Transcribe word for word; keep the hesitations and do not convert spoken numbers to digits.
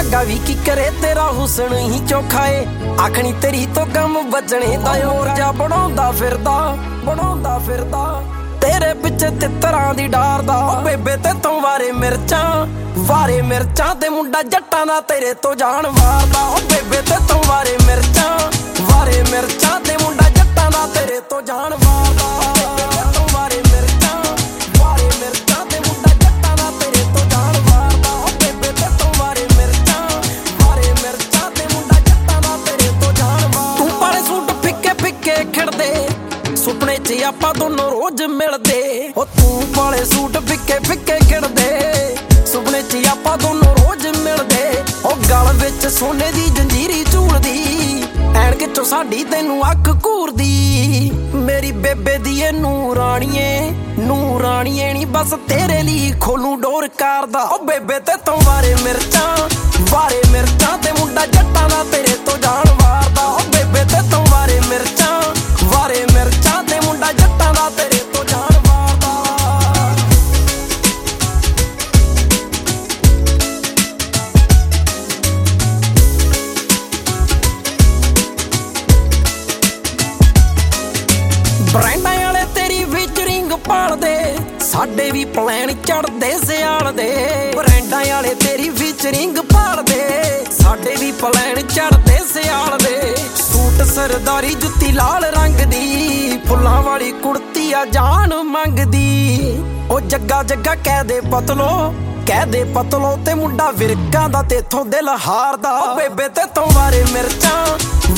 ਜੱਗਾ ਵੀ ਕੀ ਕਰੇ ਤੇਰਾ ਹੁਸਨ ਹੀ ਚੋਖਾ ਏ ਆਖਣੀ ਤੇਰੀ ਤੋਂ ਕੰਮ ਬਚਣੇ ਦਾ ਹੋਰ ਜਾ ਬਣਾਉਂਦਾ ਫਿਰਦਾ ਬਣਾਉਂਦਾ ਫਿਰਦਾ ਤੇਰੇ ਪਿੱਛੇ ਤਿੱਤਰਾਂ ਦੀ ਡਾਰਦਾ ਓ ਬੇਬੇ ਤੇ ਤੋਂ ਵਾਰੇ ਮਿਰਚਾਂ ਵਾਰੇ ਮਿਰਚਾਂ ਤੇ ਮੁੰਡਾ ਜੱਟਾਂ ਦਾ ਤੇਰੇ ਤੋਂ ਜਾਣ ਵਾਰਦਾ ਓ ਬੇਬੇ ਤੇ ਤੋਂ ਵਾਰੇ ਮਿਰਚਾਂ ਵਾਰੇ ਮਿਰਚਾਂ ਤੇ ਮੁੰਡਾ ਜੱਟਾਂ ਦਾ ਤੇਰੇ ਤੋਂ ਜਾਣ ਵਾਰਦਾ ਤੋਂ ਵਾਰੇ ਮਿਰਚਾਂ ਵਾਰੇ ਮਿਰਚਾਂ ਤੇ ਮੁੰਡਾ ਜੱਟਾਂ ਦਾ ਤੇਰੇ ਤੋਂ ਜਾਣ ਵਾਰਦਾ ਓ ਬੇਬੇ ਤੇ ਤੋਂ ਵਾਰੇ ਮਿਰਚਾਂ ਵਾਰੇ ਮਿਰਚਾਂ ਤੇ ਮੁੰਡਾ ਜੱਟਾਂ ਦਾ ਤੇਰੇ ਤੋਂ ਜਾਣ ਵਾਰਦਾ ਤੂੰ ਪਾਲੇ ਸੂਟ ਫਿੱਕੇ ਫਿੱਕੇ ਖਿੜਦੇ ਸੁਪਨੇ 'ਚ ਆਪਾਂ ਦੋਨੋਂ ਰੋਜ਼ ਮਿਲਦੇ ਓ ਤੂੰ ਪਾਲੇ ਸੂਟ ਫਿੱਕੇ ਫਿੱਕੇ ਖਿੜਦੇ ਸੁਪਨੇ 'ਚ ਆਪਾਂ ਦੋਨੋਂ ਰੋਜ਼ ਮਿਲਦੇ ਓ ਗਲ ਵਿੱਚ ਸੋਨੇ ਦੀ ਜੰਜੀਰੀ ਝੂਲਦੀ ਐਨਕ 'ਚੋਂ ਸਾਡੀ ਤੈਨੂੰ ਅੱਖ ਘੂਰਦੀ ਮੇਰੀ ਬੇਬੇ ਦੀ ਏ ਨੂਰਾਣੀਏ ਨੂਰਾਣੀਏ ਨੀ ਬਸ ਤੇਰੇ ਲਈ ਖੋਲੂ ਡੋਰ ਕਰਦਾ ਓ ਬੇਬੇ ਤੇ ਤੋਂ ਵਾਰੇ ਮਿਰਚਾਂ ਵਾਰੇ ਮਿਰਚਾਂ ਤੇ ਮੁੰਡਾ ਜੱਟਾਂ ਦਾ ਤੇਰੇ ਤੋਂ ਜਾਣ ਵਾਰਦਾ ਓ ਬੇਬੇ ਤੇ ਤੋਂ ਵਾਰੇ ਮਿਰਚਾਂ ਵਾਰੇ ਮਿਰਚਾਂ ਤੇ ਮੁੰਡਾ ਜੱਟਾਂ ਦਾ ਤੇਰੇ ਤੋਂ ਜਾਣ ਵਾਰਦਾ ਬ੍ਰਾਂਡਾਂ ਵਾਲੇ ਤੇਰੀ ਵਿੱਚ ਰਿੰਗ ਪਾਲਦੇ ਸਾਡੇ ਵੀ ਪਲੈਨ ਚੜਦੇ ਸਿਆਲ ਦੇ ਬ੍ਰਾਂਡਾਂ ਵਾਲੇ ਤੇਰੀ ਵਿੱਚ ਰਿੰਗ ਪਾਲਦੇ ਸਾਡੇ ਵੀ ਪਲੈਨ ਚੜਦੇ ਸਿਆਲ ਦੇ ਸੂਟ ਸਰਦਾਰੀ ਜੁੱਤੀ ਲਾਲ ਰੰਗ ਦੀ ਫੁੱਲਾਂ ਵਾਲੀ ਕੁੜਤੀ ਆ ਜਾਨ ਮੰਗਦੀ ਉਹ ਜੱਗਾ ਜੱਗਾ ਕਹਿ ਦੇ ਪਤਲੋ ਕਹਿ ਦੇ ਪਤਲੋ ਤੇ ਮੁੰਡਾ ਵਿਰਕਾਂ ਦਾ ਤੇਥੋਂ ਦਿਲ ਹਾਰਦਾ ਓ ਬੇਬੇ ਤੇ ਤੋਂ ਵਾਰੇ ਮਿਰਚਾਂ